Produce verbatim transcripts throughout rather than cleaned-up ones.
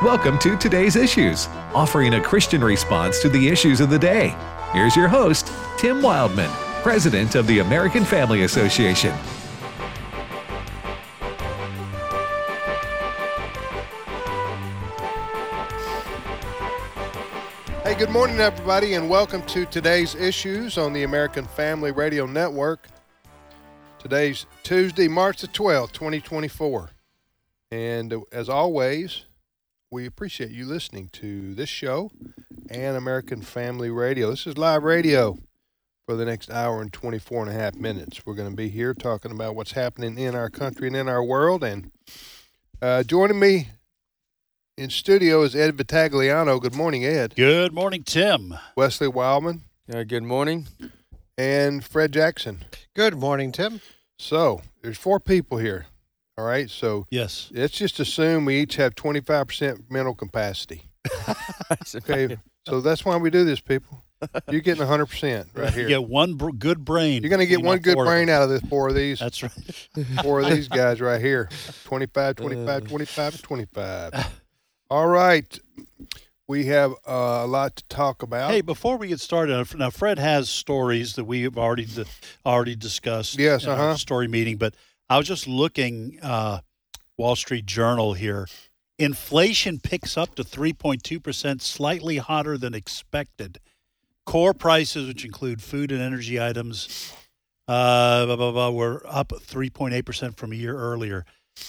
Welcome to Today's Issues, offering a Christian response to the issues of the day. Here's your host, Tim Wildman, President of the American Family Association. Hey, good morning, everybody, and welcome to Today's Issues on the American Family Radio Network. Today's Tuesday, March the twelfth, twenty twenty-four. And as always, we appreciate you listening to this show and American Family Radio. This is live radio for the next hour and twenty-four and a half minutes. We're going to be here talking about what's happening in our country and in our world. And uh, joining me in studio is Ed Vitagliano. Good morning, Ed. Good morning, Tim. Wesley Wildman. Uh, good morning. And Fred Jackson. Good morning, Tim. So there's four people here. All right. So yes, let's just assume we each have twenty-five percent mental capacity. Okay. So that's why we do this, people. You're getting one hundred percent right here. You get one br- good brain. You're going to get one good brain of out of this four of these. That's right. Four of these guys right here. twenty-five, twenty-five, twenty-five, twenty-five. All right. We have uh, a lot to talk about. Hey, before we get started, now Fred has stories that we have already di- already discussed Yes, in uh-huh. our story meeting, but I was just looking, uh, Wall Street Journal here. Inflation picks up to three point two percent, slightly hotter than expected. Core prices, which include food and energy items, uh, blah, blah, blah, were up three point eight percent from a year earlier.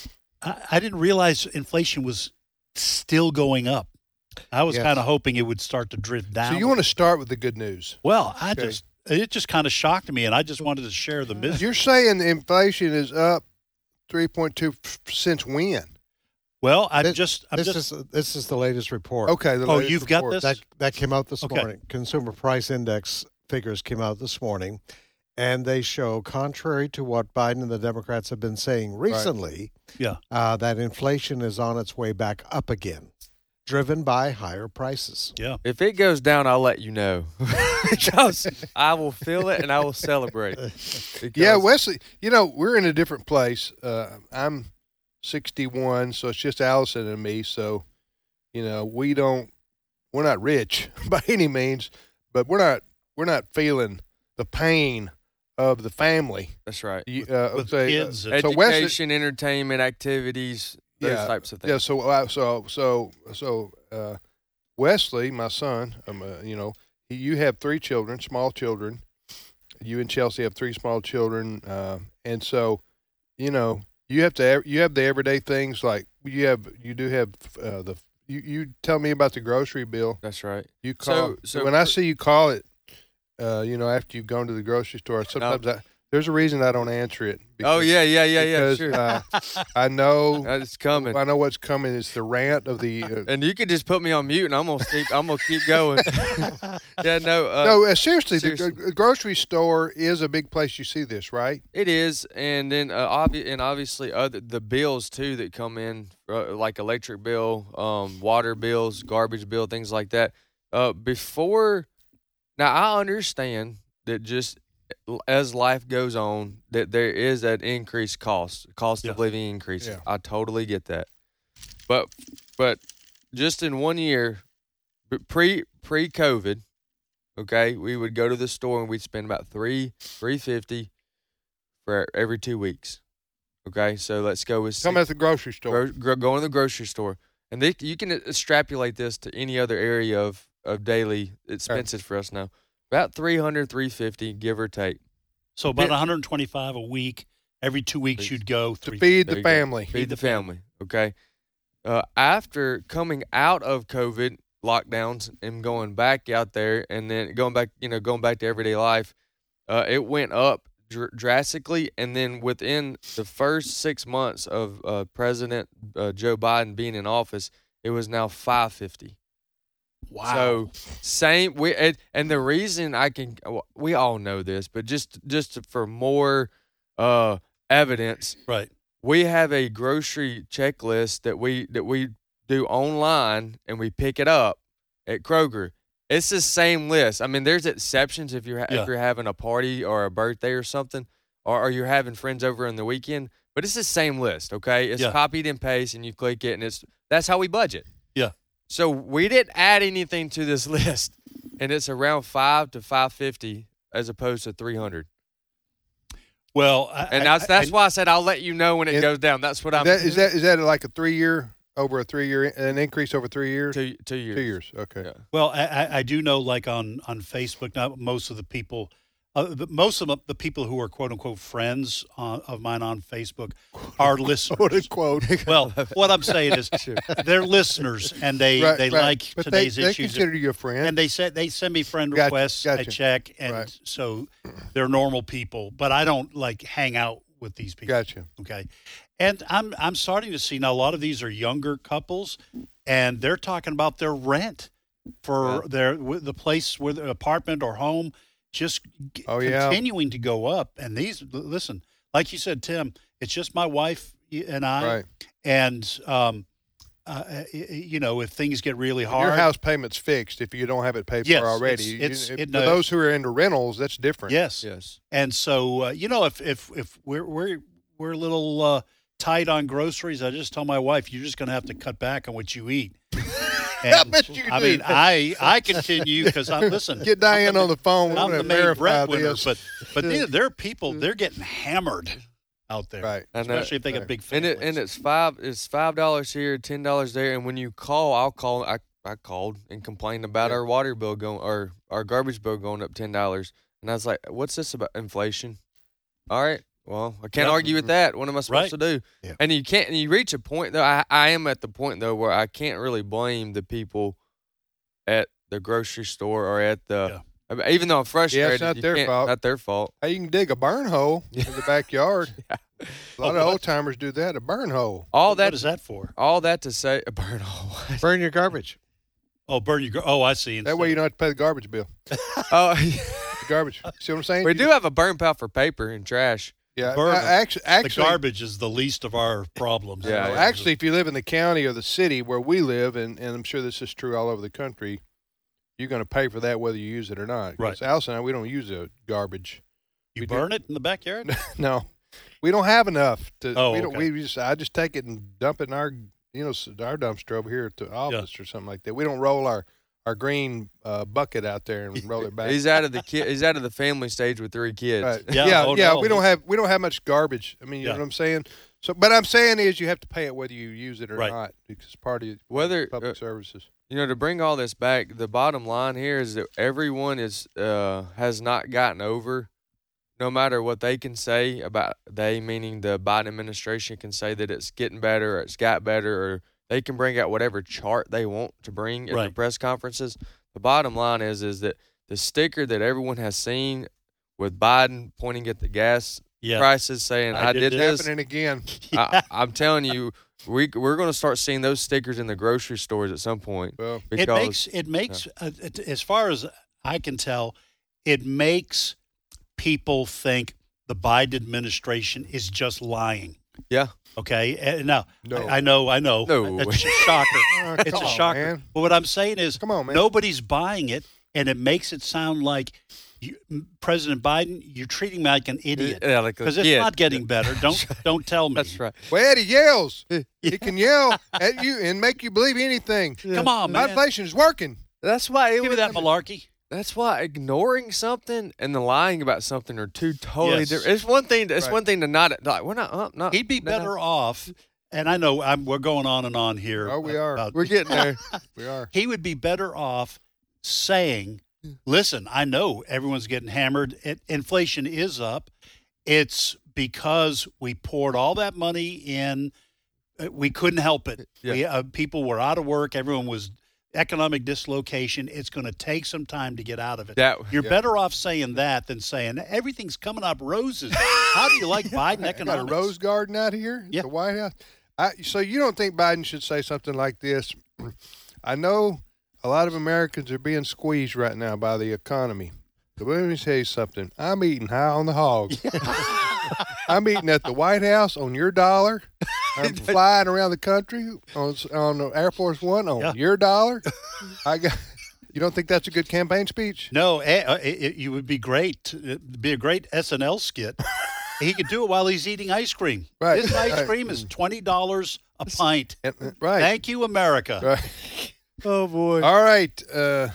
I, I didn't realize inflation was still going up. I was Yes. kind of hoping it would start to drift down. So you want to start with the good news. Well, I Okay. just it just kind of shocked me, and I just wanted to share the misery. You're saying the inflation is up three point two since when? Well, I This- just I'm this just is this is the latest report. Okay. The Oh, latest you've got report. this? That that came out this Okay. morning. Consumer Price Index figures came out this morning, and they show, contrary to what Biden and the Democrats have been saying recently, yeah. uh, that inflation is on its way back up again, driven by higher prices. Yeah. If it goes down, I'll let you know. Because I will feel it and I will celebrate. Because Yeah, Wesley, you know, we're in a different place. Uh, I'm sixty-one, so it's just Allison and me. So, you know, we don't, we're not rich by any means, but we're not, we're not feeling the pain of the family. That's right. You, uh, With say, kids, uh, it's- so Wesley, Education, entertainment, activities, those yeah, types of yeah. things. So, uh, so, so, so, uh, Wesley, my son, um, uh, you know, he, you have three children, small children. You and Chelsea have three small children, uh, and so, you know, you have to you have the everyday things like you have you do have uh, the you, you tell me about the grocery bill. That's right. You call So- so when I for- see you call it, uh, you know, after you've gone to the grocery store. Sometimes I, there's a reason I don't answer it. Oh, yeah, yeah, yeah, yeah, because, sure. uh, I know It's coming. I know what's coming. It's the rant of the. Uh, And you can just put me on mute and I'm going to keep, I'm gonna keep going. yeah, no. Uh, no, uh, seriously, seriously. the g- grocery store is a big place you see this, right? It is, and then uh, obvi- and obviously other the bills too that come in, uh, like electric bill, um, water bills, garbage bill, things like that. Uh, before, now I understand that just as life goes on, that there is that increased cost, cost of Yeah. living increases. Yeah. I totally get that, but but just in one year, but pre pre COVID, okay, we would go to the store and we'd spend about three three fifty for every two weeks. Okay, so let's go with Come at the grocery store. gro- gro- go in the grocery store, and they, you can extrapolate this to any other area of, of daily expenses for us now. About three hundred, three fifty, give or take. So about Yeah. one hundred twenty-five a week. Every two weeks Please. you'd go to three. feed There the you go. family. Feed the family. Okay. Uh, after coming out of COVID lockdowns and going back out there, and then going back, you know, going back to everyday life, uh, it went up dr- drastically. And then within the first six months of uh, President uh, Joe Biden being in office, it was now five fifty. Wow. So same we and, and the reason I can we all know this, but just just for more uh, evidence, right. we have a grocery checklist that we that we do online and we pick it up at Kroger. It's the same list. I mean, there's exceptions if you're ha- Yeah. if you're having a party or a birthday or something, or, or you're having friends over on the weekend. But it's the same list, okay? It's Yeah. copied and paste, and you click it, and it's that's how we budget. Yeah. So we didn't add anything to this list, and it's around five to five fifty as opposed to three hundred. Well, I, And that's that's I, why I said I'll let you know when it And goes down. That's what I'm. That, is that is that like a three year over a three year an increase over three years? two two years. Two years. Okay. Yeah. Well, I, I- I do know, like on, on Facebook, not most of the people, uh, the, most of the people who are quote unquote friends uh, of mine on Facebook are listeners. Quote unquote. Well, what I'm saying is they're listeners and they, Right, they right. like But today's they, they issues. consider you a friend. And they said they send me friend Gotcha, requests. I gotcha. check, and Right. so they're normal people. But I don't like hang out with these people. Gotcha. Okay, and I'm I'm starting to see now a lot of these are younger couples, and they're talking about their rent for Yeah. their the place where the apartment or home just g- Oh, yeah. continuing to go up. And these listen, like you said, Tim, it's just my wife and I, Right. and um, uh, you know, if things get really hard, Your house payment's fixed if you don't have it paid Yes, for already. it's- it's- You- it- for no. those who are into rentals, that's different. yes, Yes. And so, uh, you know, if if if we're we're we're a little uh, tight on groceries, I just tell my wife, you're just going to have to cut back on what you eat. And, I bet you I do. mean, I I continue because I'm listen. Get Diane on the phone. I'm We're the gonna main verify breadwinner, this. but but there, there are people they're getting hammered out there, Right. And, uh, especially if they got right. big And families. it and it's five it's five dollars here, ten dollars there, and when you call, I'll call. I I called and complained about Yeah. our water bill going or our garbage bill going up ten dollars, and I was like, "What's this about inflation?" All right, well, I can't Yep. argue with that. What am I supposed Right. to do? Yeah. And you can't. And you reach a point though. I I am at the point though where I can't really blame the people at the grocery store or at the. I mean, even though I'm frustrated, not you their can't- fault. Not their fault. Hey, you can dig a burn hole in the backyard. A lot Oh, of what? old timers do that. A burn hole. All what that is that for? all that to say, a burn hole. Burn your garbage. Oh, burn your. gr- Oh, I see. That way you don't have to pay the garbage bill. Oh, The garbage. See what I'm saying? we do have a burn pile for paper and trash. Yeah. Burn I- them. actually, the actually, garbage is the least of our problems. Yeah, no, yeah. actually, if you live in the county or the city where we live, and, and I'm sure this is true all over the country, you're going to pay for that whether you use it or not. Right. 'Cause Alice and I, we don't use the garbage. you we do- burn it in the backyard. No, we don't have enough to. Oh, we don't. okay. We just. I just take it and dump it in our, you know, s- our dumpster over here at the office or something like that. We don't roll our our green uh, bucket out there and roll it back. He's out of the kid. He's out of the family stage with three kids. Right. Yeah, Yeah, oh, yeah. no, We don't he's- have we don't have much garbage. I mean, you Yeah. know what I'm saying. So, but I'm saying is you have to pay it whether you use it or Right. not because it's part of Whether, public uh, services. You know, to bring all this back, the bottom line here is that everyone is uh, has not gotten over, no matter what they can say about they, meaning the Biden administration can say that it's getting better or it's got better, or they can bring out whatever chart they want to bring at the Right. press conferences. The bottom line is is that the sticker that everyone has seen with Biden pointing at the gas Yeah. prices, saying I I, did did, this. this. Happening again. I, I'm telling you, we we're going to start seeing those stickers in the grocery stores at some point. Well, It Because makes it makes uh, it, as far as I can tell, it makes people think the Biden administration is just lying. yeah, Okay, and now No. I, I know, I know, No. it's a shocker. Uh, It's come a on, shocker. man. But what I'm saying is, Come on, man. nobody's buying it, and it makes it sound like you, President Biden, you're treating me like an idiot yeah, like a because it's kid. not getting better. Don't don't tell me. That's right. Well, Eddie yells. He can yell at you and make you believe anything. Come on, man. Inflation is working. That's why it Give me was, that malarkey. That's why ignoring something and the lying about something are two totally Yes. different. It's one thing. It's Right. one thing to not like. We're not. Uh, not He'd be no, no. better off. And I know I'm, we're going on and on here. Oh, we are. about- We're getting there. We are. he would be better off saying, listen, I know everyone's getting hammered. It, inflation is up. It's because we poured all that money in. Uh, We couldn't help it. Yeah. We, uh, people were out of work. Everyone was economic dislocation. It's going to take some time to get out of it. That You're yeah. better off saying that than saying everything's coming up roses. How do you like Biden I got a economics? rose garden out here at Yeah. the White House. I, so you don't think Biden should say something like this? I know a lot of Americans are being squeezed right now by the economy. But let me tell you something. I'm eating high on the hog. I'm eating at the White House on your dollar. I'm flying around the country on on Air Force One on Yeah. your dollar. I got. You don't think that's a good campaign speech? No, eh, uh, it, it, you would be great. It'd be a great S N L skit. He could do it while he's eating ice cream. Right, This ice right. cream is twenty dollars a pint. And- Right. Thank you, America. Right. Oh, boy. All right. Uh,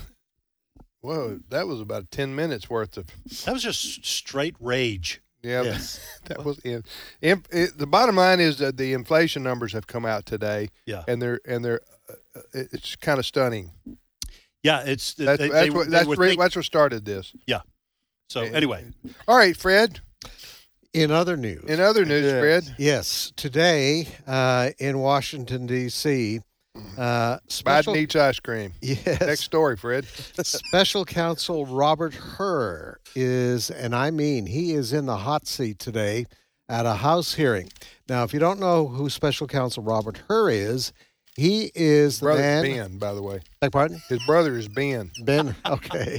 whoa, that was about ten minutes worth of. That was just straight rage. Yeah, Yes. that was in, in, it, the bottom line is that the inflation numbers have come out today. Yeah. and they're and they're uh, it's kind of stunning. Yeah, it's That's they, that's they, what they that's, were re- think- that's what started this. yeah. So anyway, All right, Fred. In other news, In other news, Yes. Fred, yes, today uh, in Washington D C, uh, Biden special eats ice cream. yes, Next story, Fred. Special Counsel Robert Hur is, and I mean he is in the hot seat today at a House hearing. Now, if you don't know who Special Counsel Robert Hur is, he is the Brother man. Ben, by the way. Beg pardon? His brother is Ben. Ben, okay.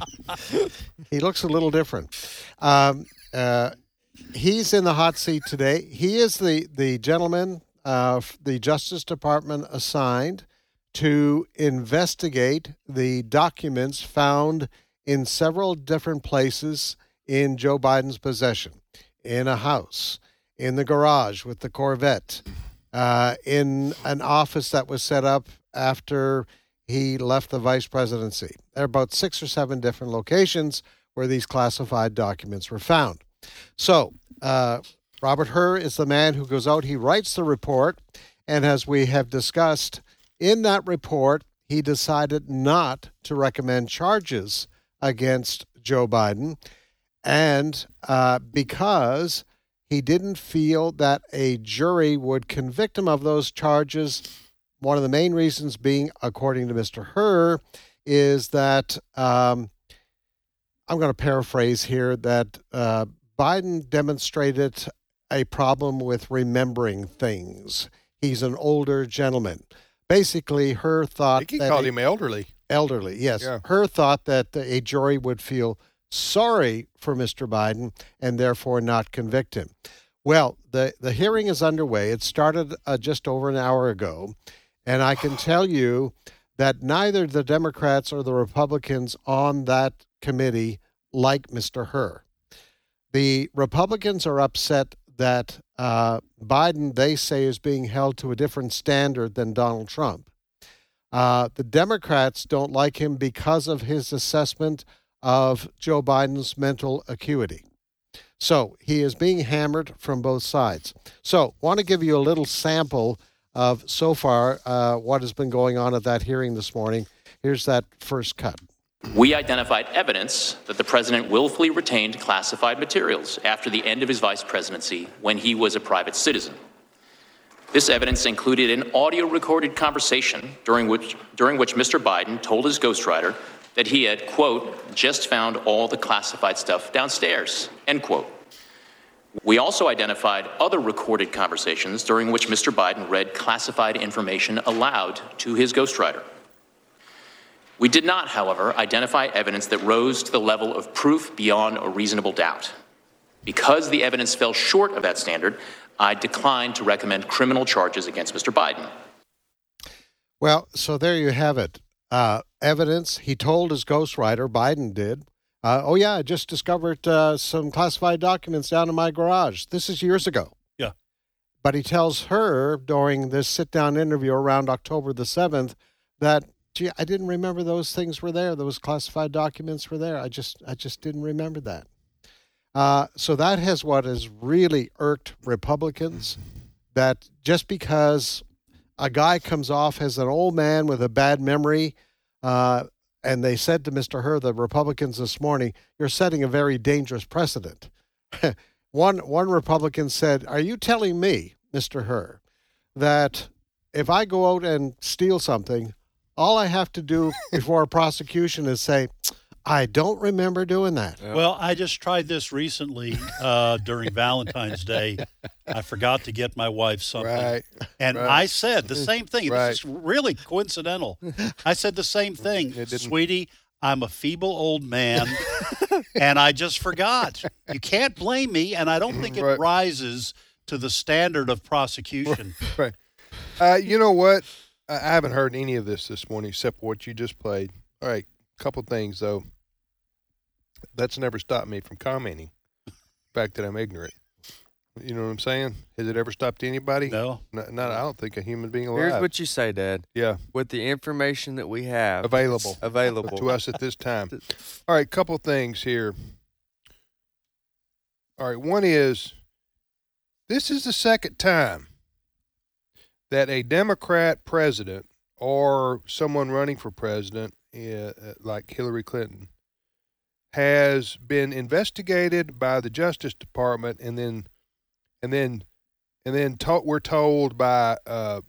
He looks a little different. Um, uh, he's in the hot seat today. He is the, the gentleman uh, the Justice Department assigned to investigate the documents found in several different places in Joe Biden's possession, in a house, in the garage with the Corvette, uh, in an office that was set up after he left the vice presidency. There are about six or seven different locations where these classified documents were found. So, uh, Robert Hur is the man who goes out, he writes the report, and as we have discussed, in that report, he decided not to recommend charges against Joe Biden, and uh, because he didn't feel that a jury would convict him of those charges. One of the main reasons being, according to Mister Hur, is that, um, I'm going to paraphrase here, that uh, Biden demonstrated a problem with remembering things. He's an older gentleman. Basically, Hur I thought think he that called a- him elderly. elderly, yes. Yeah. Hur thought that a jury would feel sorry for Mister Biden and therefore not convict him. Well, the, the hearing is underway. It started uh, just over an hour ago, and I can tell you that neither the Democrats or the Republicans on that committee like Mister Hur. The Republicans are upset that uh, Biden, they say, is being held to a different standard than Donald Trump. Uh, the Democrats don't like him because of his assessment of Joe Biden's mental acuity. So he is being hammered from both sides. So want to give you a little sample of so far uh, what has been going on at that hearing this morning. Here's that first cut. We identified evidence that the president willfully retained classified materials after the end of his vice presidency when he was a private citizen. This evidence included an audio-recorded conversation during which, during which Mister Biden told his ghostwriter that he had, quote, just found all the classified stuff downstairs, end quote. We also identified other recorded conversations during which Mister Biden read classified information aloud to his ghostwriter. We did not, however, identify evidence that rose to the level of proof beyond a reasonable doubt. Because the evidence fell short of that standard, I declined to recommend criminal charges against Mister Biden. Well, so there you have it. Uh, evidence. He told his ghostwriter, Biden did, uh, oh, yeah, I just discovered uh, some classified documents down in my garage. This is years ago. Yeah. But he tells her during this sit-down interview around October the seventh that, gee, I didn't remember those things were there. Those classified documents were there. I just, I just didn't remember that. Uh, so that has what has really irked Republicans, that just because a guy comes off as an old man with a bad memory, uh, and they said to Mister Hur, the Republicans this morning, you're setting a very dangerous precedent. one one Republican said, are you telling me, Mister Hur, that if I go out and steal something, all I have to do before a prosecution is say, I don't remember doing that? Well, I just tried this recently uh, during Valentine's Day. I forgot to get my wife something. Right. And right. I said the same thing. Right. This is really coincidental. I said the same thing. didn't- Sweetie, I'm a feeble old man, and I just forgot. You can't blame me, and I don't think it Right. rises to the standard of prosecution. Right. Uh, you know what? I I haven't heard any of this this morning except what you just played. All right. Couple things, though. That's never stopped me from commenting. The fact that I'm ignorant. You know what I'm saying? Has it ever stopped anybody? No. Not, not I don't think a human being alive. Here's what you say, Dad. yeah, With the information that we have available available to us at this time. All right, couple things here. All right, one is this is the second time that a Democrat president or someone running for president, uh, like Hillary Clinton, has been investigated by the Justice Department, and then, and then, and then to- we're told by uh,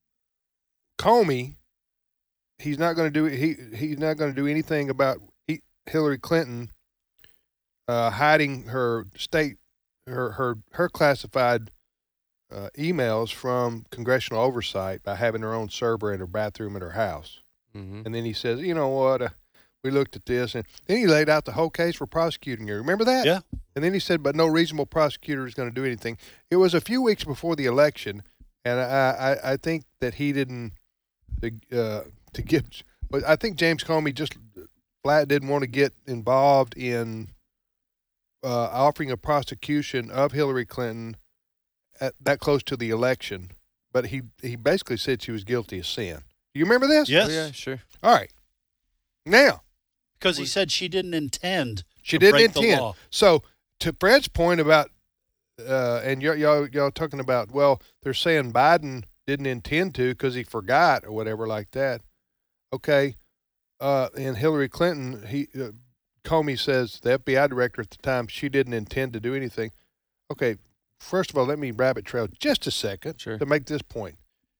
Comey he's not going to do he he's not going to do anything about he, Hillary Clinton uh, hiding her state her her her classified uh, emails from congressional oversight by having her own server in her bathroom at her house. Mm-hmm. And then he says, you know what? Uh, we looked at this, and then he laid out the whole case for prosecuting her. Remember that? Yeah. And then he said, but no reasonable prosecutor is going to do anything. It was a few weeks before the election, and I, I, I think that he didn't uh, to get. But I think James Comey just flat didn't want to get involved in uh, offering a prosecution of Hillary Clinton at, that close to the election. But he he basically said she was guilty of sin. Do you remember this? Yes. Oh, yeah, sure. All right. Now. Because he said she didn't intend She to didn't break the intend. law. So to Fred's point about, uh, and y'all, y'all, y'all talking about, well, they're saying Biden didn't intend to because he forgot or whatever like that. Okay. Uh, and Hillary Clinton, he uh, Comey says, the F B I director at the time, she didn't intend to do anything. Okay. First of all, let me rabbit trail just a second Sure. to make this point.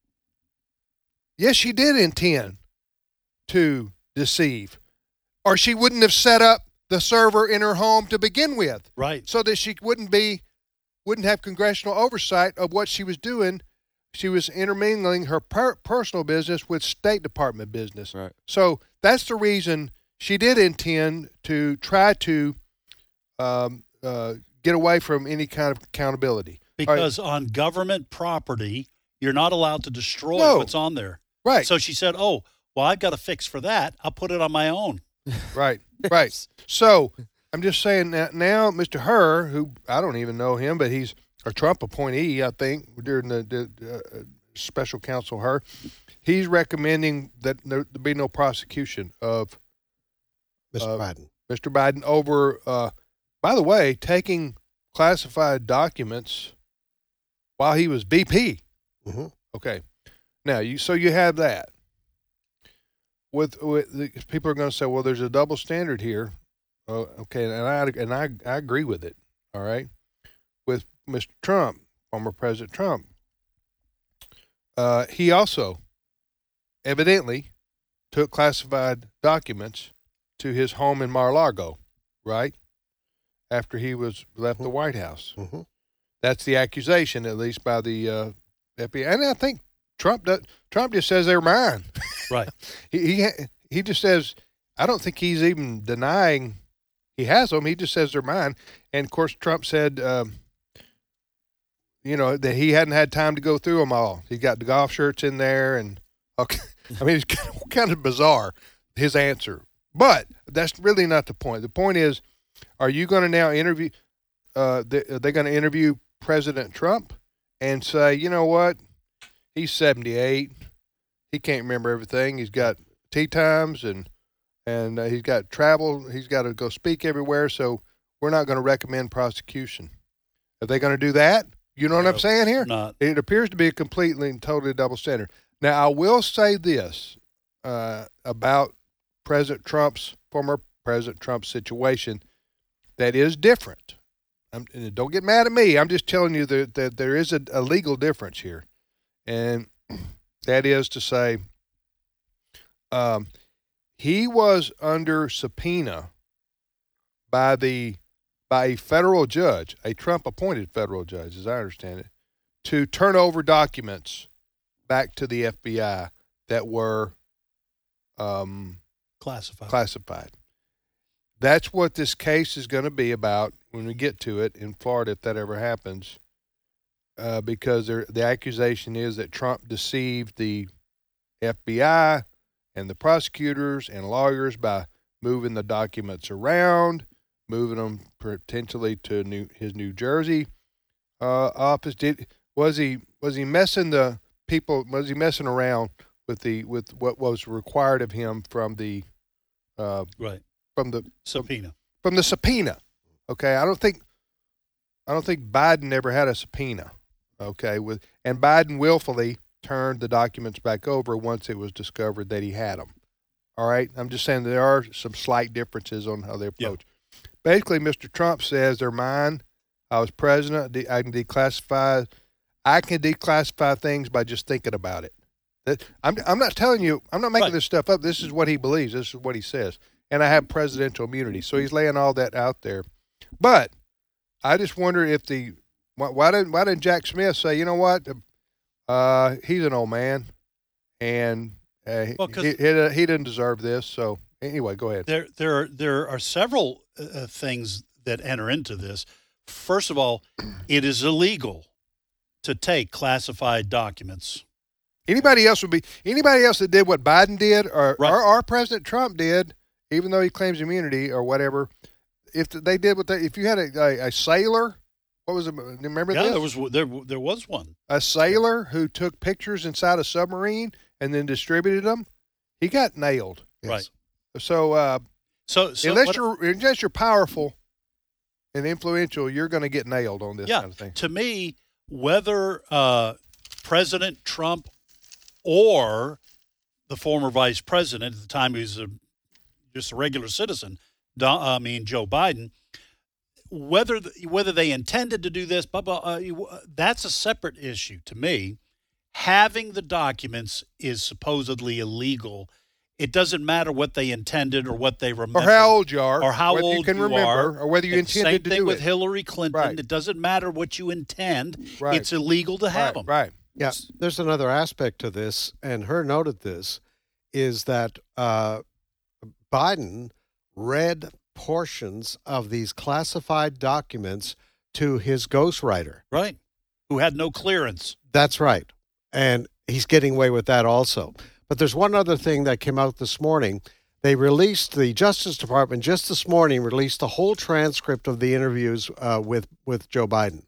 Yes, she did intend to deceive, or she wouldn't have set up the server in her home to begin with, Right. so that she wouldn't be, wouldn't have congressional oversight of what she was doing. She was intermingling her per- personal business with State Department business. Right. So that's the reason she did intend to try to um, uh, get away from any kind of accountability. Because on government property, you're not allowed to destroy No. what's on there. Right. So she said, oh, well, I've got a fix for that. I'll put it on my own. Right, right. So I'm just saying that now, Mister Herr, who I don't even know him, but he's a Trump appointee, I think, during the, the uh, special counsel Herr, he's recommending that there be no prosecution of Mister Uh, Biden. Mister Biden over, uh, by the way, taking classified documents while he was V P. Mm-hmm. Okay. Now, you so you have that. With, with the, people are going to say, well, there's a double standard here. Uh, okay, and I and I I agree with it. All right, with Mister Trump, former President Trump, uh, he also evidently took classified documents to his home in Mar-a-Lago, right after he was left the White House. Mm-hmm. That's the accusation, at least by the uh, F B I, and I think Trump does, Trump just says they're mine. Right. he, he he just says, I don't think he's even denying he has them. He just says they're mine. And of course, Trump said, um, you know, that he hadn't had time to go through them all. He got the golf shirts in there, and okay, I mean, it's kind of, kind of bizarre his answer. But that's really not the point. The point is, are you going to now interview? Uh, they, are they going to interview President Trump and say, you know what? He's seventy-eight. He can't remember everything. He's got tea times and and uh, he's got travel. He's got to go speak everywhere. So we're not going to recommend prosecution. Are they going to do that? You know what I'm No, saying here? Not. It appears to be a completely and totally double standard. Now, I will say this uh, about President Trump's, former President Trump's situation that is different. I'm, and don't get mad at me. I'm just telling you that, that there is a, a legal difference here. And that is to say, um, he was under subpoena by the by a federal judge, a Trump-appointed federal judge, as I understand it, to turn over documents back to the F B I that were um, Classified. classified. That's what this case is going to be about when we get to it in Florida, if that ever happens. Uh, because the accusation is that Trump deceived the F B I and the prosecutors and lawyers by moving the documents around, moving them potentially to New, his New Jersey uh, office? Did was he was he messing the people? Was he messing around with the with what was required of him from the uh, right from the subpoena from the subpoena? Okay, I don't think I don't think Biden ever had a subpoena. Okay, with and Biden willfully turned the documents back over once it was discovered that he had them. All right, I'm just saying there are some slight differences on how they approach. Yeah. Basically, Mister Trump says they're mine. I was president. I can declassify. I can declassify things by just thinking about it. That, I'm I'm not telling you. I'm not making right. this stuff up. This is what he believes. This is what he says. And I have presidential immunity, so he's laying all that out there. But I just wonder if the why, why didn't why didn't Jack Smith say, you know what? Uh, he's an old man, and uh, well, he, he he didn't deserve this. So anyway, go ahead. There there are, there are several uh, things that enter into this. First of all, it is illegal to take classified documents. Anybody else would be anybody else that did what Biden did, or right. or, or President Trump did, even though he claims immunity or whatever. If they did what they, if you had a, a, a sailor. What was it? Remember yeah, this? there was there there was one. A sailor who took pictures inside a submarine and then distributed them. He got nailed. Yes. Right. So, uh, so, so unless what, you're unless you're powerful and influential, you're going to get nailed on this yeah, kind of thing. To me, whether uh, President Trump or the former vice president at the time, he was a, just a regular citizen, Don, I mean Joe Biden. Whether the, whether they intended to do this, blah, blah, uh, that's a separate issue to me. Having the documents is supposedly illegal. It doesn't matter what they intended or what they remember. Or how old you are. Or how whether old you can you remember. are. Or whether you it's intended to do it. Same thing with Hillary Clinton. Right. It doesn't matter what you intend. Right. It's illegal to have right. them. Right. Yeah. There's another aspect to this, and her noted this, is that uh, Biden read portions of these classified documents to his ghostwriter. Right. Who had no clearance. That's right. And he's getting away with that also. But there's one other thing that came out this morning. They released, the Justice Department just this morning released the whole transcript of the interviews uh, with, with Joe Biden.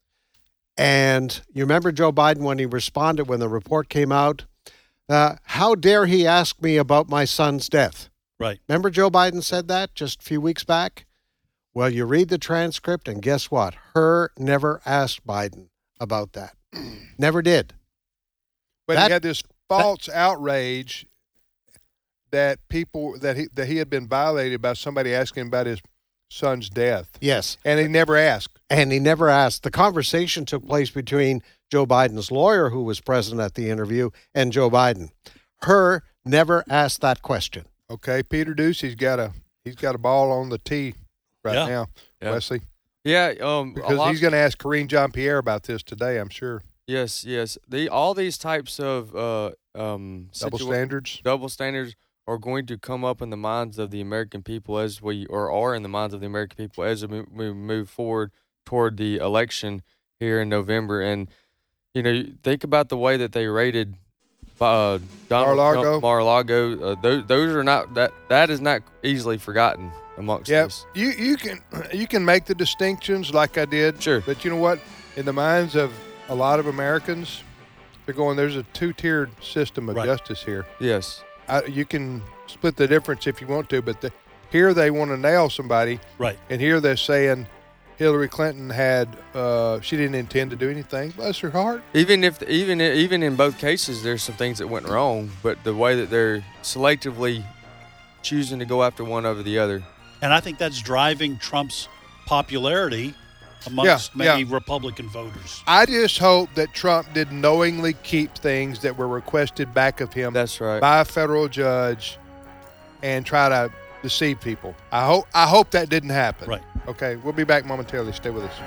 And you remember Joe Biden when he responded when the report came out? Uh, how dare he ask me about my son's death? Right. Remember Joe Biden said that just a few weeks back? Well, you read the transcript, and guess what? Her never asked Biden about that. Never did. But that, he had this false that, outrage that people that he that he had been violated by somebody asking about his son's death. Yes. And he never asked. And he never asked. The conversation took place between Joe Biden's lawyer, who was present at the interview, and Joe Biden. Her never asked that question. Okay, Peter Ducey's got a he's got a ball on the tee right yeah. now, yeah. Wesley. Yeah, um, because he's going to ask Karine Jean-Pierre about this today, I'm sure. Yes, yes. The all these types of uh, um, double situa- standards, double standards are going to come up in the minds of the American people as we, or are in the minds of the American people as we move forward toward the election here in November. And you know, think about the way that they rated uh, Donald Mar-a-Lago. Trump, Mar-a-Lago. Uh, those, those are not that that is not easily forgotten amongst yep. us. You you can you can make the distinctions like I did. Sure. But you know what? In the minds of a lot of Americans, they're going, there's a two-tiered system of right. justice here. Yes. I, you can split the difference if you want to, but the, here they want to nail somebody. Right. And here they're saying Hillary Clinton had, uh, she didn't intend to do anything. Bless her heart. Even if, even even in both cases, there's some things that went wrong, but the way that they're selectively choosing to go after one over the other. And I think that's driving Trump's popularity amongst yeah, many yeah. Republican voters. I just hope that Trump didn't knowingly keep things that were requested back of him That's right. by a federal judge and try to deceive people. I hope I hope that didn't happen. Right. Okay, we'll be back momentarily. Stay with us.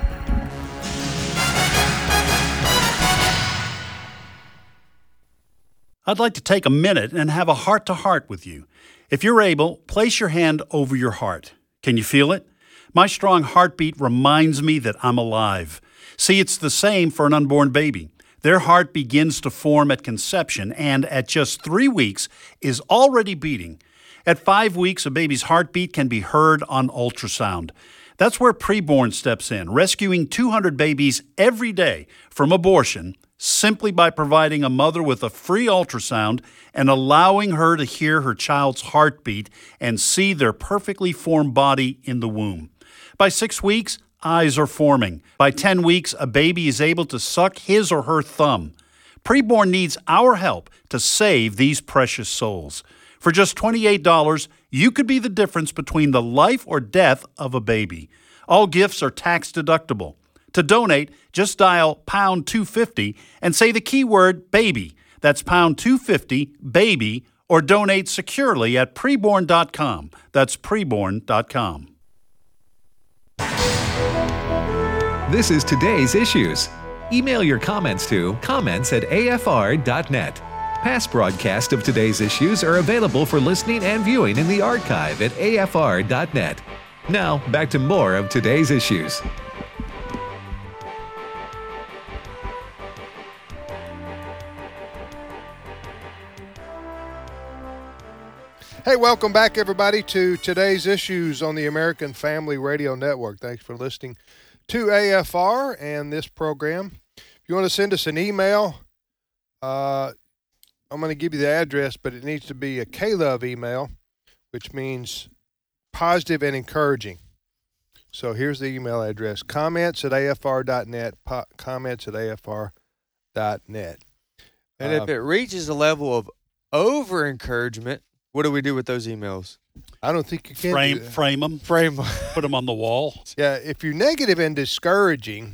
I'd like to take a minute and have a heart-to-heart with you. If you're able, place your hand over your heart. Can you feel it? My strong heartbeat reminds me that I'm alive. See, it's the same for an unborn baby. Their heart begins to form at conception and at just three weeks is already beating. At five weeks, a baby's heartbeat can be heard on ultrasound. That's where Preborn steps in, rescuing two hundred babies every day from abortion simply by providing a mother with a free ultrasound and allowing her to hear her child's heartbeat and see their perfectly formed body in the womb. By six weeks, eyes are forming. By ten weeks, a baby is able to suck his or her thumb. Preborn needs our help to save these precious souls. For just twenty-eight dollars, you could be the difference between the life or death of a baby. All gifts are tax deductible. To donate, just dial pound two fifty and say the keyword baby. That's pound two fifty, baby, or donate securely at preborn dot com. That's preborn dot com. This is today's issues. Email your comments to comments at a f r dot net. Past broadcasts of today's issues are available for listening and viewing in the archive at a f r dot net. Now, back to more of today's issues. Hey, welcome back, everybody, to today's issues on the American Family Radio Network. Thanks for listening to A F R and this program. If you want to send us an email, uh, I'm going to give you the address, but it needs to be a K-Love email, which means positive and encouraging. So here's the email address, comments at a f r dot net, po- comments at a f r dot net. And Uh, if it reaches a level of over-encouragement, what do we do with those emails? I don't think you can Frame, do that. frame them, Frame. put them on the wall. Yeah, if you're negative and discouraging,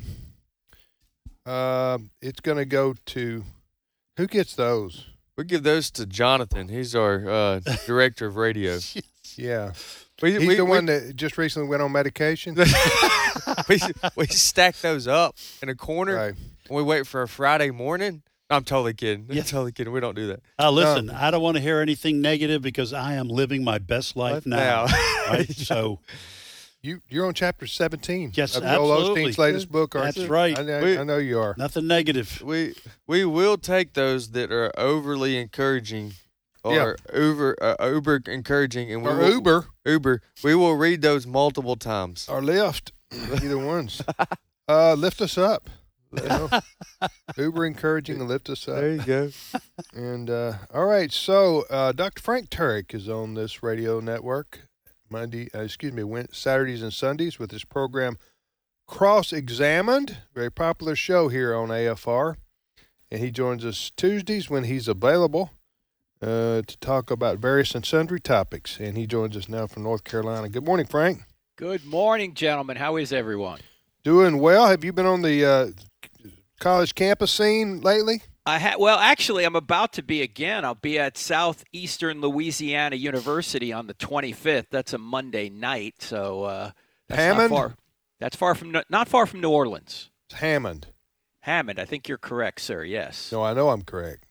uh, it's going to go to, who gets those? We give those to Jonathan. He's our uh, director of radio. Yeah. We, He's we, the we, one that just recently went on medication. we, we stack those up in a corner, Right. and we wait for a Friday morning. I'm totally kidding. I'm Yeah. totally kidding. We don't do that. Uh, listen, I don't want to hear anything negative because I am living my best life Life now. now. Right? So, You, you're on chapter seventeen Yes, of Joel absolutely. Osteen's latest book, aren't That's you? right. I, know- We- I know you are. nothing negative. We we will take those that are overly encouraging or Yeah. uber uh, uber encouraging, and we Or will, Uber Uber. We will read those multiple times. or Lyft, either ones. Uh, lift us up. You know? Uber encouraging and lift us up. There you go. And uh, all right, so uh, Doctor Frank Turek is on this radio network Monday, uh, excuse me, Wed- Saturdays and Sundays with his program Cross Examined, very popular show here on A F R, and he joins us Tuesdays when he's available uh, to talk about various and sundry topics. And he joins us now from North Carolina. Good morning, Frank. Good morning, gentlemen. How is everyone? Doing well. Have you been on the uh, college campus scene lately? I ha- well, actually, I'm about to be again. I'll be at Southeastern Louisiana University on the twenty-fifth. That's a Monday night, so uh, that's Hammond? not far. That's far from not far from New Orleans. It's Hammond. Hammond, I think you're correct, sir. Yes. No, I know I'm correct.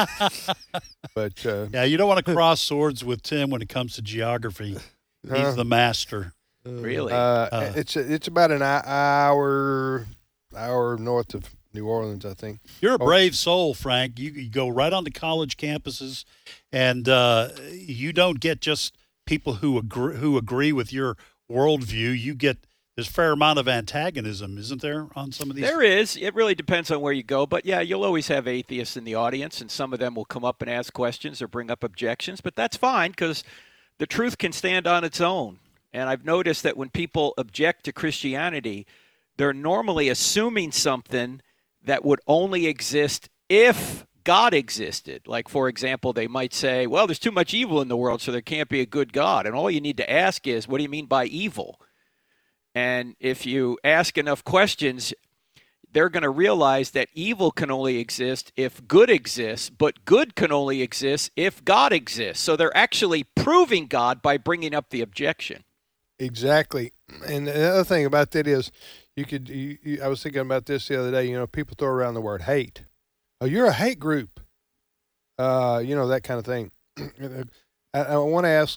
but uh, Yeah, you don't want to cross swords with Tim when it comes to geography. Huh? He's the master. Really? Uh, Uh. it's it's about an hour hour north of New Orleans, I think. You're a Oh. brave soul, Frank. You, you go right on to college campuses, and uh, you don't get just people who agree, who agree with your worldview. You get there's a fair amount of antagonism, isn't there, on some of these? There is. It really depends on where you go. But, yeah, you'll always have atheists in the audience, and some of them will come up and ask questions or bring up objections. But that's fine because the truth can stand on its own. And I've noticed that when people object to Christianity, they're normally assuming something that would only exist if God existed. Like, for example, they might say, well, there's too much evil in the world, so there can't be a good God. And all you need to ask is, what do you mean by evil? And if you ask enough questions, they're going to realize that evil can only exist if good exists, but good can only exist if God exists. So they're actually proving God by bringing up the objection. Exactly. And the other thing about that is, you could. You, you, I was thinking about this the other day. You know, people throw around the word hate. Oh, you're a hate group. Uh, you know, that kind of thing. I, I want to ask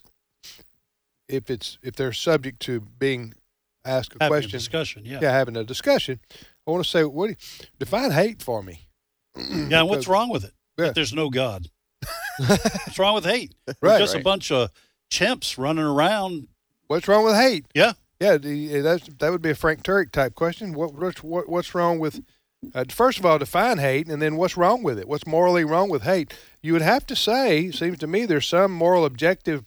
if it's if they're subject to being asked a Having question. a discussion, yeah. Yeah, having a discussion. I want to say, what do you, define hate for me? Yeah, and what's Because- wrong with it? Yeah. If there's no God. What's wrong with hate? We're Right, just right. a bunch of chimps running around. What's wrong with hate? Yeah. Yeah, the, that's, that would be a Frank Turek type question. What, what's, what, what's wrong with, uh, first of all, define hate, and then what's wrong with it? What's morally wrong with hate? You would have to say, seems to me, there's some moral objective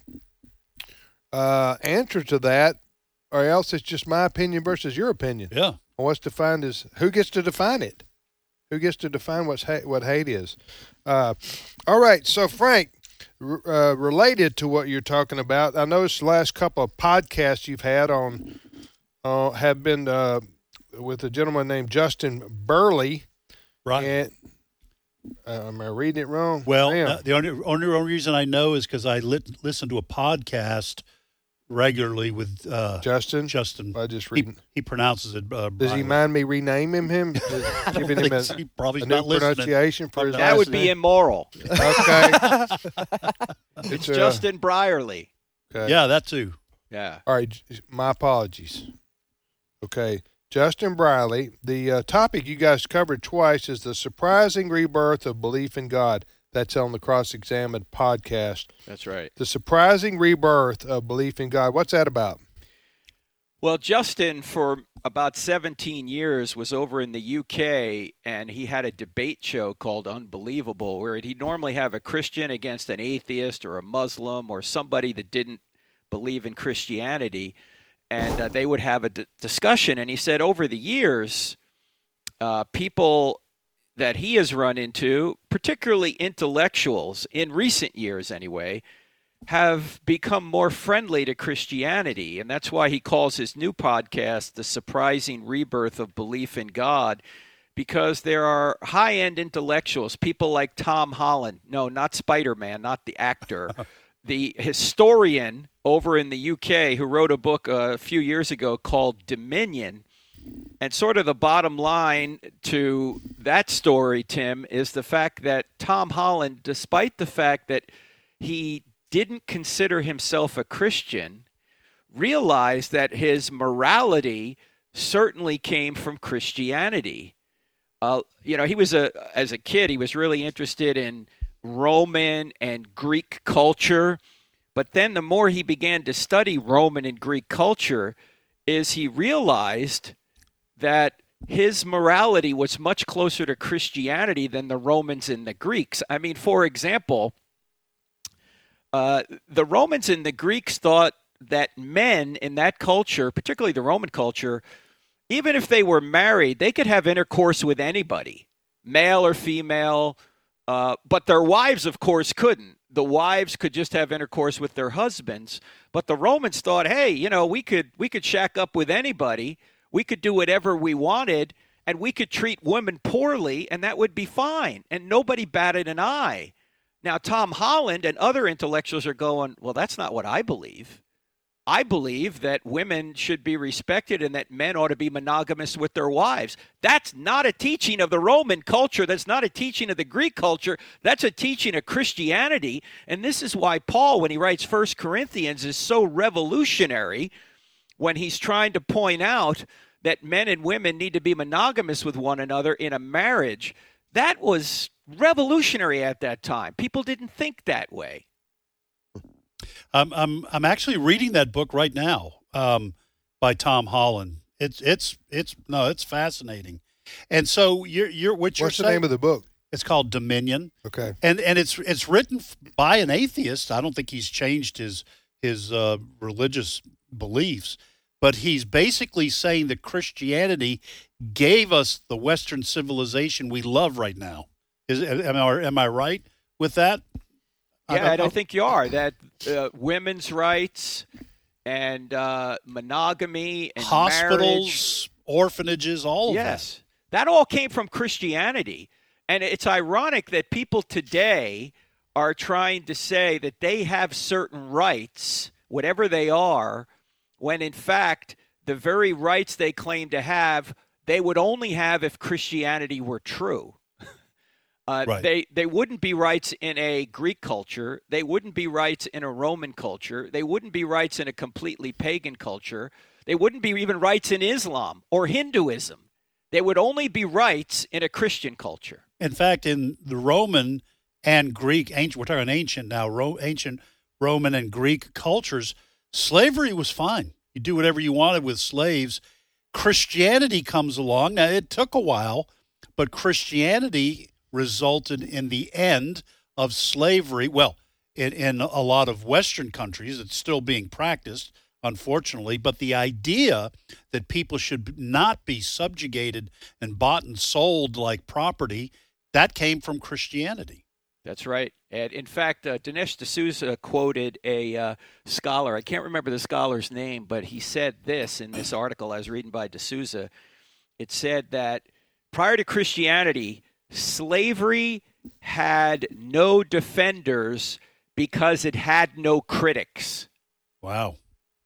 uh, answer to that, or else it's just my opinion versus your opinion. Yeah. And what's defined as, who gets to define it? Who gets to define what's hate, what hate is? Uh, all right, so Frank, uh, related to what you're talking about, I noticed the last couple of podcasts you've had on uh, have been uh, with a gentleman named Justin Burley. Right. And, uh, am I reading it wrong? Well, Damn. uh, the only, only only reason I know is because I lit, listen to a podcast regularly with uh, Justin. Justin. I just He, reading. he pronounces it. Uh, Does he Briley. mind me renaming him? Giving him a, He probably a not new listening. pronunciation for his Probably That last would be name? immoral. Okay. It's It's, uh, Justin Brierly. okay. Yeah, that too. Yeah. All right, j- my apologies. Okay, Justin Briley. The uh, topic you guys covered twice is the surprising rebirth of belief in God. That's on the Cross Examined podcast. That's right. The surprising rebirth of belief in God. What's that about? Well, Justin, for about seventeen years, was over in the U K, and he had a debate show called Unbelievable, where he'd normally have a Christian against an atheist or a Muslim or somebody that didn't believe in Christianity, and uh, they would have a d- discussion. And he said over the years, uh, people that he has run into, particularly intellectuals, in recent years anyway, have become more friendly to Christianity. And that's why he calls his new podcast The Surprising Rebirth of Belief in God, because there are high-end intellectuals, people like Tom Holland. No, not Spider-Man, not the actor. The historian over in the U K who wrote a book a few years ago called Dominion. And sort of the bottom line to that story, Tim, is the fact that Tom Holland, despite the fact that he didn't consider himself a Christian, realized that his morality certainly came from Christianity. Uh, you know, he was a as a kid, he was really interested in Roman and Greek culture. But then the more he began to study Roman and Greek culture, is he realized that his morality was much closer to Christianity than the Romans and the Greeks. I mean, for example, uh, the Romans and the Greeks thought that men in that culture, particularly the Roman culture, even if they were married, they could have intercourse with anybody, male or female, uh, but their wives, of course, couldn't. The wives could just have intercourse with their husbands. But the Romans thought, hey, you know, we could we could shack up with anybody. We could do whatever we wanted, and we could treat women poorly, and that would be fine. And nobody batted an eye. Now, Tom Holland and other intellectuals are going, well, that's not what I believe. I believe that women should be respected and that men ought to be monogamous with their wives. That's not a teaching of the Roman culture. That's not a teaching of the Greek culture. That's a teaching of Christianity. And this is why Paul, when he writes First Corinthians, is so revolutionary when he's trying to point out that men and women need to be monogamous with one another in a marriage. That was revolutionary at that time. People didn't think that way. I'm I'm I'm actually reading that book right now um, by Tom Holland. It's it's it's no, it's fascinating. And so you're you're what you're What's the saying, name of the book? It's called Dominion. Okay. And and it's it's written by an atheist. I don't think he's changed his his uh, religious beliefs, but he's basically saying that Christianity gave us the Western civilization we love right now. Is am I am I right with that? Yeah, and I think you are. That uh, women's rights and uh, monogamy and hospitals, marriage, orphanages, all of yes, that all came from Christianity. And it's ironic that people today are trying to say that they have certain rights, whatever they are, when in fact the very rights they claim to have, they would only have if Christianity were true. Uh, Right. They they wouldn't be rights in a Greek culture. They wouldn't be rights in a Roman culture. They wouldn't be rights in a completely pagan culture. They wouldn't be even rights in Islam or Hinduism. They would only be rights in a Christian culture. In fact, in the Roman and Greek, ancient, we're talking ancient now, Ro, ancient Roman and Greek cultures, slavery was fine. You do whatever you wanted with slaves. Christianity comes along. Now, it took a while, but Christianity resulted in the end of slavery. Well, in, in a lot of Western countries, it's still being practiced, unfortunately, but the idea that people should not be subjugated and bought and sold like property, that came from Christianity. That's right. And in fact, uh, Dinesh D'Souza quoted a uh, scholar. I can't remember the scholar's name, but he said this in this article I was reading by D'Souza. It said that prior to Christianity, slavery had no defenders because it had no critics. Wow.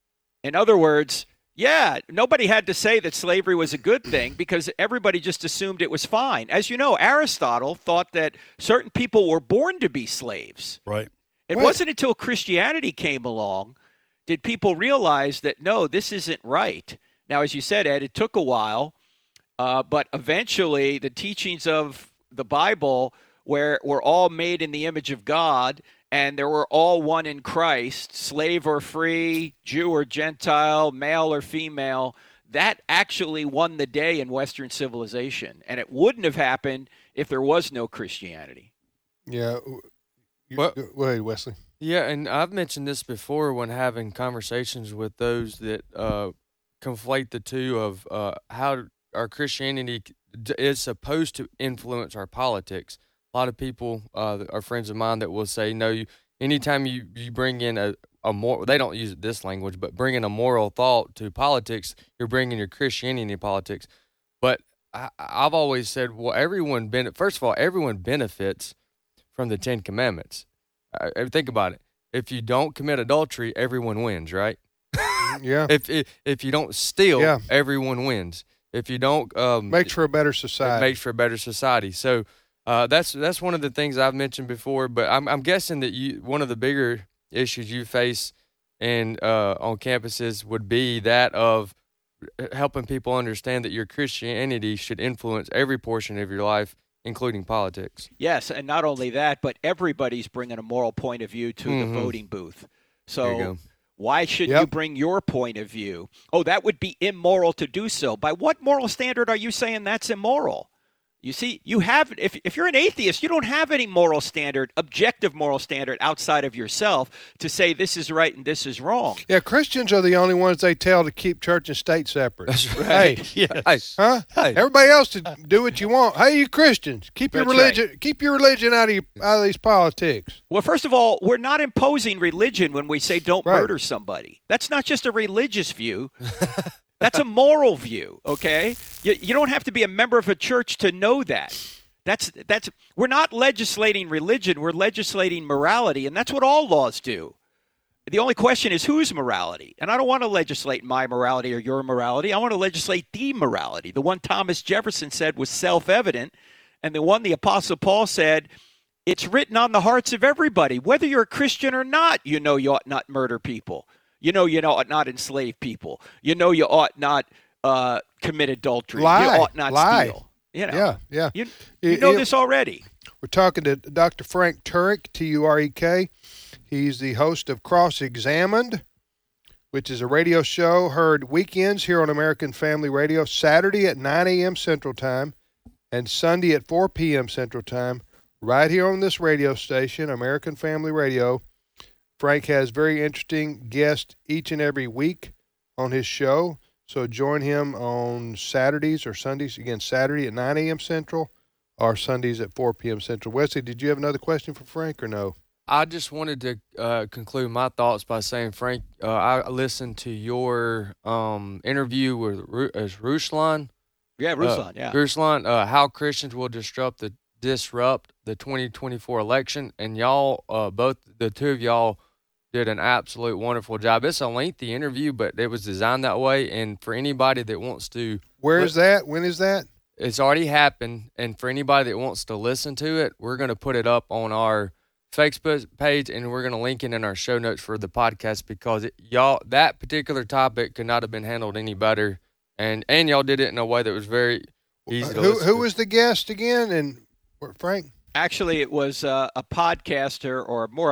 In other words, yeah, nobody had to say that slavery was a good thing because everybody just assumed it was fine. As you know, Aristotle thought that certain people were born to be slaves. Right. It Right. wasn't until Christianity came along did people realize that, no, this isn't right. Now, as you said, Ed, it took a while, uh, but eventually the teachings of the Bible, where we're all made in the image of God, and there were all one in Christ, slave or free, Jew or Gentile, male or female, that actually won the day in Western civilization. And it wouldn't have happened if there was no Christianity. Yeah. You, Well- go go ahead, Wesley. Yeah, and I've mentioned this before when having conversations with those that uh, conflate the two of uh, how our Christianity d- is supposed to influence our politics. A lot of people uh, are friends of mine that will say, no, you, anytime you, you bring in a, a more, they don't use this language, but bringing a moral thought to politics, you're bringing your Christianity into politics. But I, I've always said, well, everyone, ben- first of all, everyone benefits from the Ten Commandments. Uh, think about it. If you don't commit adultery, everyone wins, right? Yeah. If if, if you don't steal, Yeah. everyone wins. If you don't, um, Makes for a better it society. makes for a better society. So uh, that's that's one of the things I've mentioned before. But I'm I'm guessing that you one of the bigger issues you face in uh, on campuses would be that of helping people understand that your Christianity should influence every portion of your life, including politics. Yes, and not only that, but everybody's bringing a moral point of view to Mhm. the voting booth. There you So go. why shouldn't Yep. you bring your point of view? Oh, that would be immoral to do so. By what moral standard are you saying that's immoral? You see, you have if if you're an atheist, you don't have any moral standard, objective moral standard outside of yourself to say this is right and this is wrong. Yeah, Christians are the only ones they tell to keep church and state separate. That's right. Hey, Yes. huh? Hey. Everybody else to do what you want. Hey, you Christians, keep your That's religion, keep your religion out of your, out of these politics. Well, first of all, we're not imposing religion when we say don't Right. murder somebody. That's not just a religious view. That's a moral view, okay? You, you don't have to be a member of a church to know that. That's that's we're not legislating religion, we're legislating morality, and that's what all laws do. The only question is whose morality? And I don't want to legislate my morality or your morality. I want to legislate the morality. The one Thomas Jefferson said was self-evident, and the one the Apostle Paul said, it's written on the hearts of everybody. Whether you're a Christian or not, you know you ought not murder people. You know you ought not enslave people. You know you ought not uh, commit adultery. Lie. You ought not Lie. steal. You know, Yeah, yeah. you, You- you know you- this already. We're talking to Doctor Frank Turek, T U R E K. He's the host of Cross Examined, which is a radio show heard weekends here on American Family Radio, Saturday at nine a.m. Central Time and Sunday at four p.m. Central Time, right here on this radio station, American Family Radio. Frank has very interesting guests each and every week on his show. So join him on Saturdays or Sundays. Again, Saturday at nine a.m. Central or Sundays at four p.m. Central. Wesley, did you have another question for Frank or no? I just wanted to uh, conclude my thoughts by saying, Frank, uh, I listened to your um, interview with Ru- as Ruslan. Yeah, Uh, Ruslan, yeah. Ruslan, uh, how Christians will disrupt the disrupt the twenty twenty-four election, and y'all, uh, both the two of y'all, did an absolute wonderful job. It's a lengthy interview, but it was designed that way. And for anybody that wants to, Where is that? When is that? it's already happened. And for anybody that wants to listen to it, we're going to put it up on our Facebook page, and we're going to link it in our show notes for the podcast because it, y'all, that particular topic could not have been handled any better. And, and y'all did it in a way that was very easy to Who listen who to. was the guest again? And where- Frank? Actually, it was uh, a podcaster or more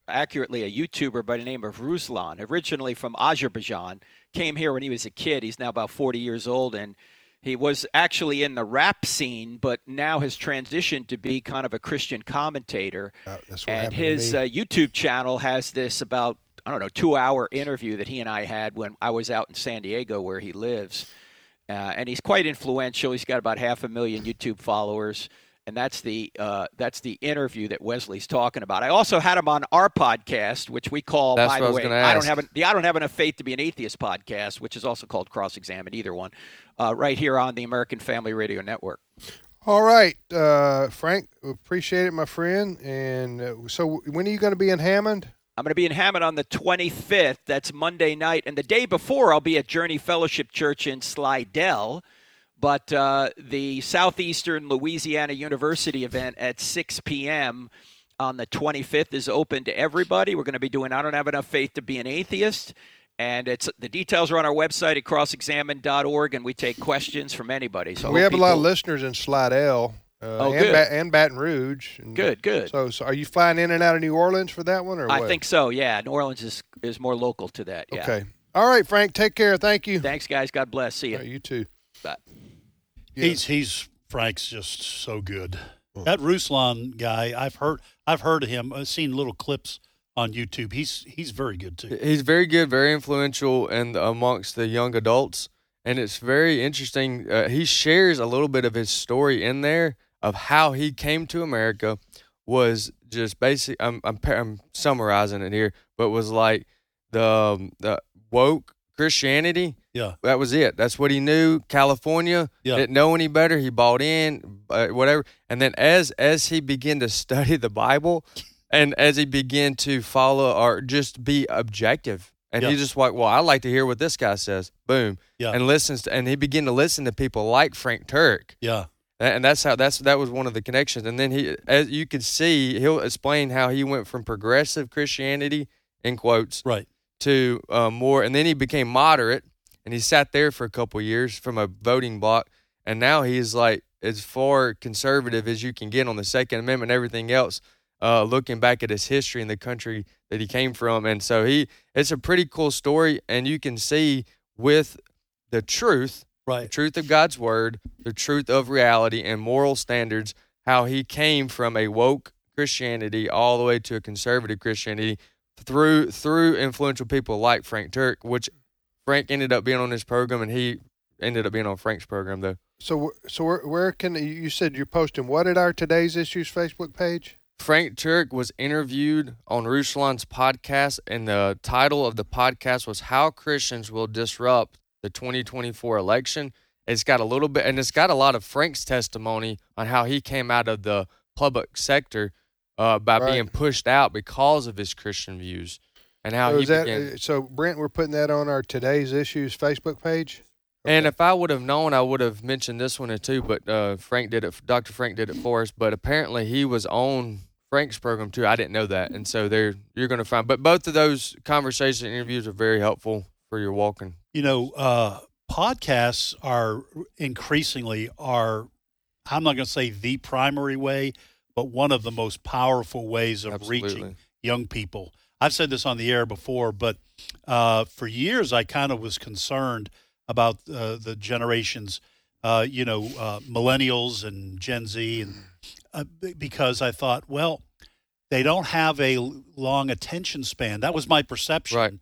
accurately a YouTuber by the name of Ruslan, originally from Azerbaijan, came here when he was a kid. He's now about forty years old, and he was actually in the rap scene, but now has transitioned to be kind of a Christian commentator. Uh, that's what and happened to his me. uh, YouTube channel has this about, I don't know, two-hour interview that he and I had when I was out in San Diego where he lives. Uh, and he's quite influential. He's got about half a million YouTube followers. And that's the uh, that's the interview that Wesley's talking about. I also had him on our podcast, which we call, That's by what I the was way, gonna I don't ask. have an, the I don't have enough faith to be an atheist podcast, which is also called Cross Examine, either one, uh, right here on the American Family Radio Network. All right, uh, Frank, appreciate it, my friend. And uh, so, when are you going to be in Hammond? I'm going to be in Hammond on the twenty-fifth. That's Monday night. And the day before, I'll be at Journey Fellowship Church in Slidell. But uh, the Southeastern Louisiana University event at six p.m. on the twenty-fifth is open to everybody. We're going to be doing I Don't Have Enough Faith to Be an Atheist. And it's the details are on our website at cross examine dot org, and we take questions from anybody. So I we hope have a lot of people- listeners in Slidell uh, Oh, and, good. ba- and Baton Rouge. And Good, good. So, so, are you flying in and out of New Orleans for that one? or I what? think so, yeah. New Orleans is, is more local to that, yeah. Okay. All right, Frank, take care. Thank you. Thanks, guys. God bless. See you. All right, you too. Bye. Yeah. He's he's Frank's just so good. That Ruslan guy, I've heard I've heard of him. I've seen little clips on YouTube. He's he's very good too. He's very good, very influential in amongst the young adults, and it's very interesting. Uh, he shares a little bit of his story in there of how he came to America. Was just basic. I'm I'm, I'm summarizing it here, but was like the um, the woke Christianity. Yeah. That was it. That's what he knew. California, Yeah. didn't know any better. He bought in, uh, whatever. And then as as he began to study the Bible, and as he began to follow or just be objective, and Yeah. he just like, well, I like to hear what this guy says. Boom. Yeah. And listens to, and he began to listen to people like Frank Turk. Yeah. And that's how that's that was one of the connections. And then he, as you can see, he'll explain how he went from progressive Christianity in quotes Right. to uh, more, and then he became moderate, and he sat there for a couple of years from a voting bloc, and now he's like as far conservative as you can get on the Second Amendment and everything else. Uh, looking back at his history and the country that he came from, and so he, it's a pretty cool story, and you can see with the truth. The Right. truth of God's word, the truth of reality and moral standards, how he came from a woke Christianity all the way to a conservative Christianity through through influential people like Frank Turk, which Frank ended up being on his program, and he ended up being on Frank's program, though. So, so where, where can you said you're posting what at our Today's Issues Facebook page? Frank Turk was interviewed on Ruslan's podcast, and the title of the podcast was How Christians Will Disrupt the twenty twenty-four election. It's got a little bit, and it's got a lot of Frank's testimony on how he came out of the public sector uh, by Right. being pushed out because of his Christian views, and how So, he is that, began. uh, so Brent, we're putting that on our Today's Issues Facebook page? And if I would have known, I would have mentioned this one too. But uh, Frank did it. Doctor Frank did it for us. But apparently, he was on Frank's program too. I didn't know that, and so there you're going to find. But both of those conversation interviews are very helpful for your walking. You know, uh, podcasts are increasingly are, I'm not going to say the primary way, but one of the most powerful ways of Absolutely. reaching young people. I've said this on the air before, but uh, for years I kind of was concerned about uh, the generations, uh, you know, uh, millennials and Gen Z, and uh, b- because I thought, well, they don't have a long attention span. That was my perception. Right.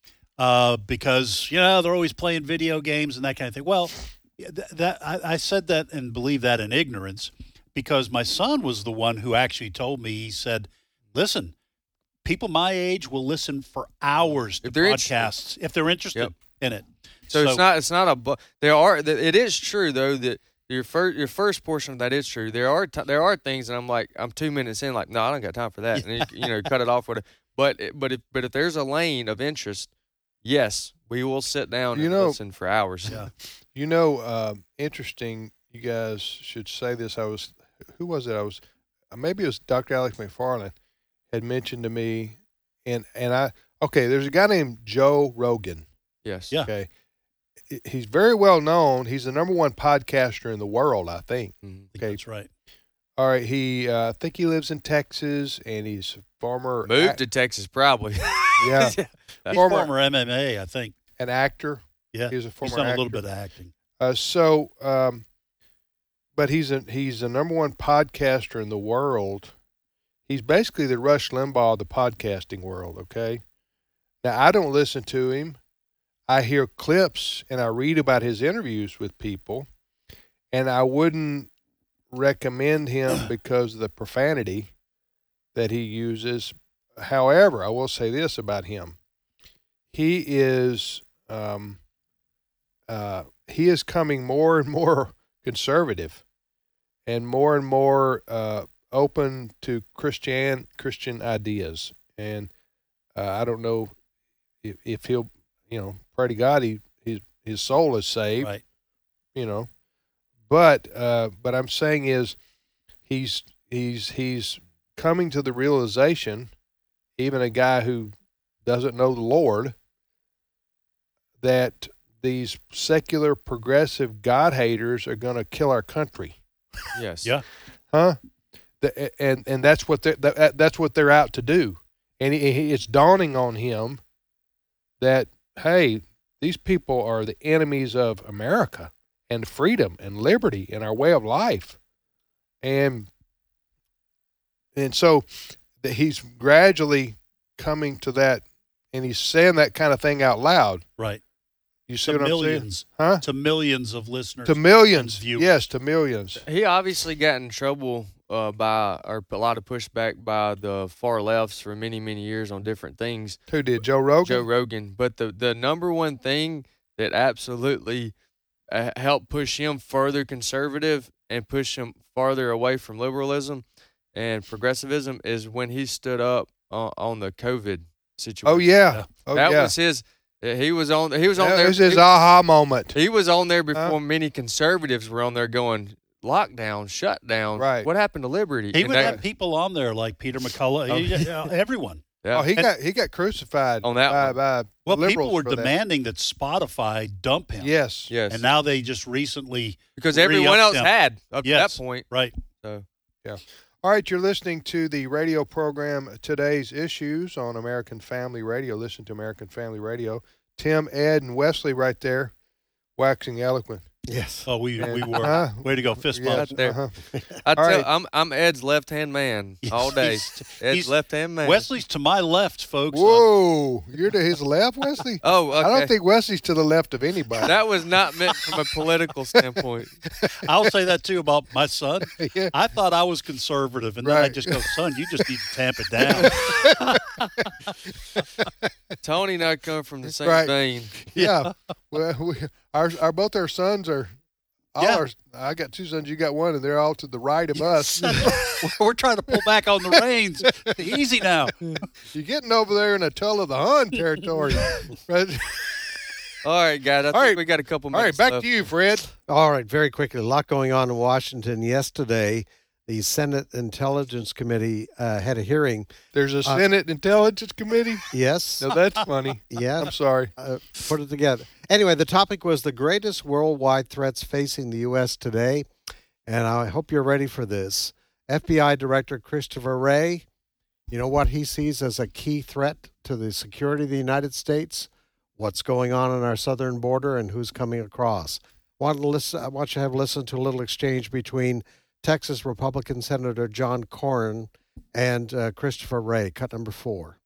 Uh, because, you know, they're always playing video games and that kind of thing. Well, th- that I, I said that and believe that in ignorance because my son was the one who actually told me, he said, listen, people my age will listen for hours to If they're interested. podcasts if they're interested Yep. in it. So, it's not it's not a bu- there are it is true though that your first your first portion of that is true. There are t- there are things that I'm like I'm two minutes in like no I don't got time for that and you, you know cut it off with it. But it- but if but if there's a lane of interest, yes, we will sit down You and know- listen for hours. Yeah. You know, um, interesting. You guys should say this. I was, who was it? I was, uh, maybe it was Doctor Alex McFarland had mentioned to me, and and I okay. There's a guy named Joe Rogan. Yes. Yeah. Okay, He- he's very well known. He's the number one podcaster in the world, I think. Mhm. I think Okay. That's right. All right, he uh, I think he lives in Texas, and he's a former Moved act- to Texas, probably. yeah, He's Former- former M M A, I think. an actor. Yeah, He's a former he's done a little actor. bit of acting. Uh, so, um, but he's a he's the number one podcaster in the world. He's basically the Rush Limbaugh of the podcasting world. Okay, now I don't listen to him. I hear clips and I read about his interviews with people, and I wouldn't recommend him because of the profanity that he uses. However, I will say this about him: he is um, uh, he is coming more and more conservative, and more and more uh, open to Christian Christian ideas. And uh, I don't know if, if he'll, you know, pray to God he his his soul is saved, Right. you know. But uh, but I'm saying is he's he's he's coming to the realization, even a guy who doesn't know the Lord, that these secular progressive God haters are going to kill our country. Yes. Yeah. Huh? The, and and that's what they that, that's what they're out to do. And he, he, it's dawning on him that, hey, these people are the enemies of America and freedom and liberty and our way of life. And and so that he's gradually coming to that, and he's saying that kind of thing out loud. Right. You see To what millions. I'm saying? Huh? To millions of listeners. To millions. and viewers. Yes, to millions. He obviously got in trouble uh, by, or a lot of pushback by the far lefts for many, many years on different things. Who did? Joe Rogan? Joe Rogan. But the, the number one thing that absolutely uh, helped push him further conservative and push him farther away from liberalism and progressivism is when he stood up on, on the COVID situation. Oh, yeah. Oh, that yeah. was his. He was on. He was on That there. was his he, aha moment. he was on there before Huh? many conservatives were on there going lockdown, shutdown. Right. What happened to liberty? He And would that- have people on there like Peter McCullough, Oh. he- uh, everyone. yeah. Oh, he And- got he got crucified On that by, one. by Well, liberals people were for that. demanding that. Spotify dump him. Yes. yes. And now they just recently, because everyone re-upped else him. had up Yes. to that point. right. So All right, you're listening to the radio program Today's Issues on American Family Radio. Listen to American Family Radio. Tim, Ed, and Wesley right there, waxing eloquent. Yes. Oh, we, we And- were. Uh-huh. Way to go, fist Yes, bump. there. uh-huh. I All tell right. I'm I'm Ed's left hand man all day. He's- Ed's he's- left hand man. Wesley's to my left, folks. Whoa, you're to his left, Wesley? Oh, okay. I don't think Wesley's to the left of anybody. that was not meant from a political standpoint. I'll say that too about my son. Yeah. I thought I was conservative, and then I Right. just go, son, you just need to tamp it down. Tony and I come from the same Right. vein. Yeah. Well, we, our, our both our sons are. All Yeah. our, I got two sons. You got one, and they're all to the right of us. We're trying to pull back on the reins. Easy now. You're getting over there in a Tull of the Hun territory. Right? All right, guys. I think right. we got a couple All right, minutes back left. to you, Fred. All right, very quickly. A lot going on in Washington. Yesterday, the Senate Intelligence Committee uh, had a hearing. There's a Uh, Senate Intelligence Committee. Yes. No, that's funny. Yeah. I'm sorry. uh, put it together. Anyway, the topic was the greatest worldwide threats facing the U S today, and I hope you're ready for this. F B I Director Christopher Wray, you know what he sees as a key threat to the security of the United States? What's going on on our southern border and who's coming across? Want to listen, I want you to have listened to a little exchange between Texas Republican Senator John Cornyn and uh, Christopher Wray. Cut number four.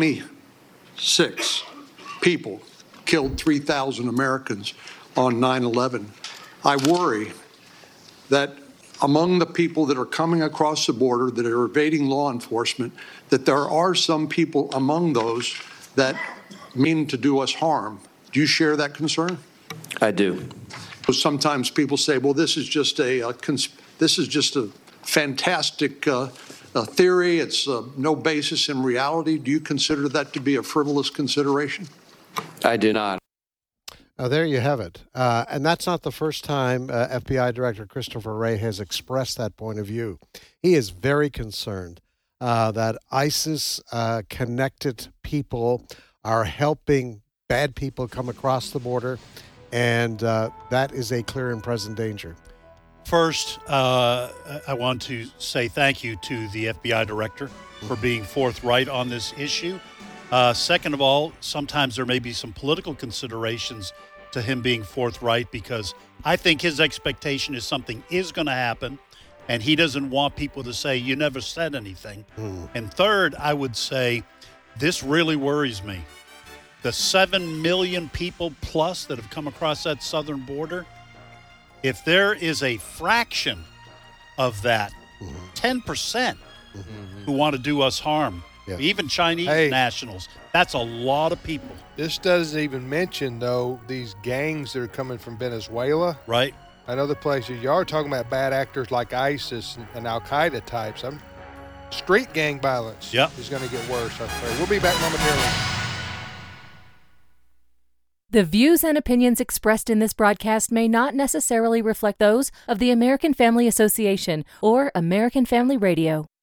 twenty-six people killed three thousand Americans on nine eleven. I worry that among the people that are coming across the border that are evading law enforcement, that there are some people among those that mean to do us harm. Do you share that concern? I do. Sometimes people say, well, this is just a, a cons- this is just a fantastic uh, a theory. It's uh, no basis in reality. Do you consider that to be a frivolous consideration? I do not. Oh, there you have it. Uh, and that's not the first time uh, F B I Director Christopher Wray has expressed that point of view. He is very concerned uh, that ISIS-connected uh, people are helping bad people come across the border, and uh, that is a clear and present danger. First, uh, I want to say thank you to the F B I director for being forthright on this issue. Uh, second of all, sometimes there may be some political considerations to him being forthright because I think his expectation is something is going to happen, and he doesn't want people to say, you never said anything. Mm. And third, I would say this really worries me. The seven million people plus that have come across that southern border, if there is a fraction of that, mm-hmm. ten percent mm-hmm. who want to do us harm, yeah. even Chinese hey, nationals, that's a lot of people. This doesn't even mention, though, these gangs that are coming from Venezuela. Right. And other places. You are talking about bad actors like ISIS and Al-Qaeda types. I'm, street gang violence yep. is going to get worse. We'll be back momentarily. The views and opinions expressed in this broadcast may not necessarily reflect those of the American Family Association or American Family Radio.